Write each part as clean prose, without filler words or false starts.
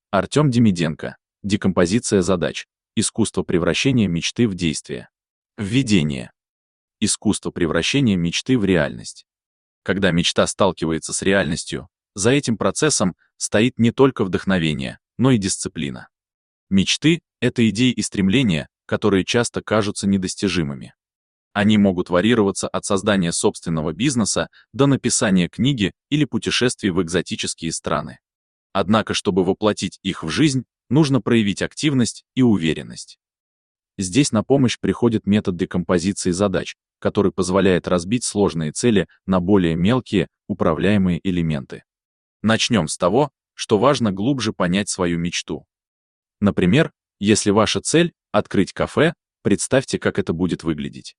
Артем Демиденко. Декомпозиция задач. Искусство превращения мечты в действие. Введение. Искусство превращения мечты в реальность. Когда мечта сталкивается с реальностью, за этим процессом стоит не только вдохновение, но и дисциплина. Мечты — это идеи и стремления, которые часто кажутся недостижимыми. Они могут варьироваться от создания собственного бизнеса до написания книги или путешествий в экзотические страны. Однако, чтобы воплотить их в жизнь, нужно проявить активность и уверенность. Здесь на помощь приходит метод декомпозиции задач, который позволяет разбить сложные цели на более мелкие, управляемые элементы. Начнем с того, что важно глубже понять свою мечту. Например, если ваша цель — открыть кафе, представьте, как это будет выглядеть.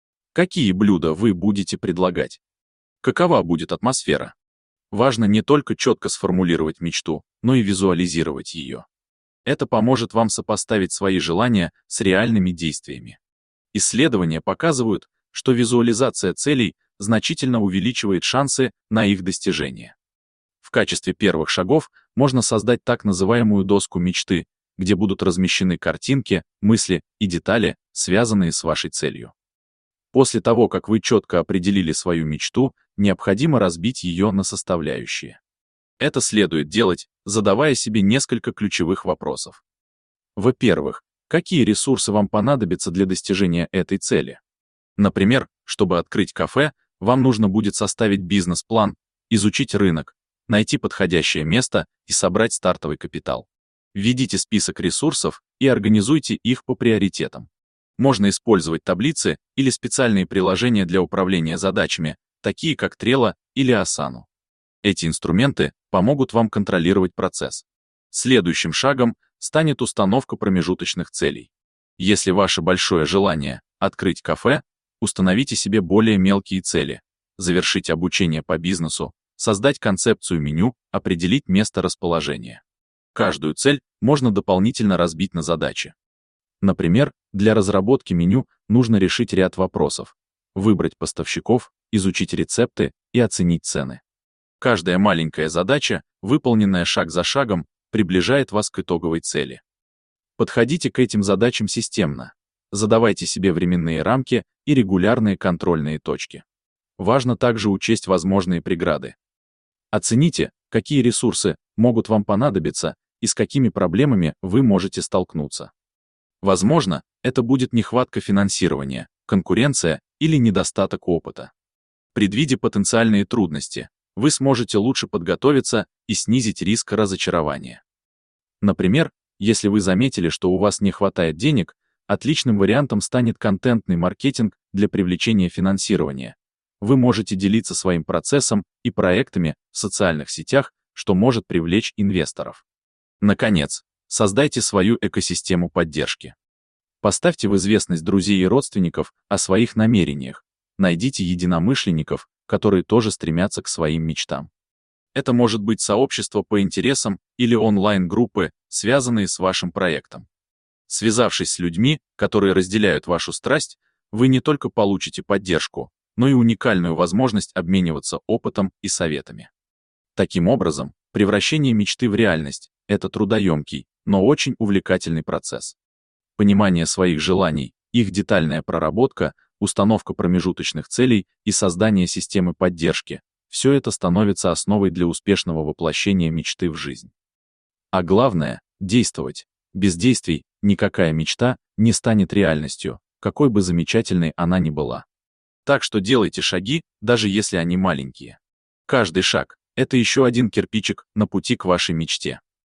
Какие блюда вы будете предлагать? Какова будет атмосфера? Важно не только четко сформулировать мечту, но и визуализировать ее. Это поможет вам сопоставить свои желания с реальными действиями. Исследования показывают, что визуализация целей значительно увеличивает шансы на их достижение. В качестве первых шагов можно создать так называемую доску мечты, где будут размещены картинки, мысли и детали, связанные с вашей целью. После того, как вы четко определили свою мечту, необходимо разбить ее на составляющие. Это следует делать, задавая себе несколько ключевых вопросов. Во-первых, какие ресурсы вам понадобятся для достижения этой цели? Например, чтобы открыть кафе, вам нужно будет составить бизнес-план, изучить рынок, найти подходящее место и собрать стартовый капитал. Введите список ресурсов и организуйте их по приоритетам. Можно использовать таблицы или специальные приложения для управления задачами, такие как Trello или Asana. Эти инструменты помогут вам контролировать процесс. Следующим шагом станет установка промежуточных целей. Если ваше большое желание — открыть кафе, установите себе более мелкие цели, завершить обучение по бизнесу, создать концепцию меню, определить место расположения. Каждую цель можно дополнительно разбить на задачи. Например, для разработки меню нужно решить ряд вопросов, выбрать поставщиков, изучить рецепты и оценить цены. Каждая маленькая задача, выполненная шаг за шагом, приближает вас к итоговой цели. Подходите к этим задачам системно. Задавайте себе временные рамки и регулярные контрольные точки. Важно также учесть возможные преграды. Оцените, какие ресурсы могут вам понадобиться и с какими проблемами вы можете столкнуться. Возможно, это будет нехватка финансирования, конкуренция или недостаток опыта. Предвидя потенциальные трудности, вы сможете лучше подготовиться и снизить риск разочарования. Например, если вы заметили, что у вас не хватает денег, отличным вариантом станет контентный маркетинг для привлечения финансирования. Вы можете делиться своим процессом и проектами в социальных сетях, что может привлечь инвесторов. Наконец, создайте свою экосистему поддержки. Поставьте в известность друзей и родственников о своих намерениях. Найдите единомышленников, которые тоже стремятся к своим мечтам. Это может быть сообщество по интересам или онлайн-группы, связанные с вашим проектом. Связавшись с людьми, которые разделяют вашу страсть, вы не только получите поддержку, но и уникальную возможность обмениваться опытом и советами. Таким образом, превращение мечты в реальность — это трудоемкий, но очень увлекательный процесс. Понимание своих желаний, их детальная проработка, установка промежуточных целей и создание системы поддержки — все это становится основой для успешного воплощения мечты в жизнь. А главное — действовать. Без действий никакая мечта не станет реальностью, какой бы замечательной она ни была. Так что делайте шаги, даже если они маленькие. Каждый шаг — это еще один кирпичик на пути к вашей мечте.